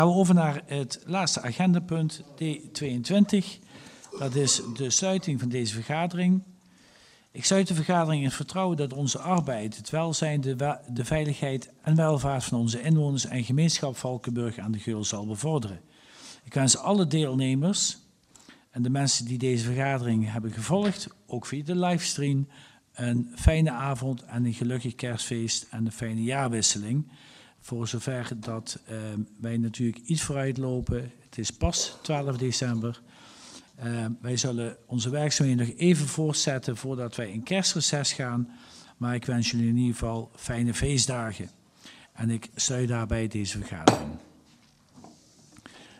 Gaan we over naar het laatste agendapunt, D22. Dat is de sluiting van deze vergadering. Ik sluit de vergadering in het vertrouwen dat onze arbeid, het welzijn, de veiligheid en welvaart van onze inwoners en gemeenschap Valkenburg aan de Geul zal bevorderen. Ik wens alle deelnemers en de mensen die deze vergadering hebben gevolgd, ook via de livestream, een fijne avond en een gelukkig kerstfeest en een fijne jaarwisseling. Voor zover dat wij natuurlijk iets vooruit lopen. Het is pas 12 december. Wij zullen onze werkzaamheden nog even voortzetten voordat wij in kerstreces gaan. Maar ik wens jullie in ieder geval fijne feestdagen. En ik sluit daarbij deze vergadering.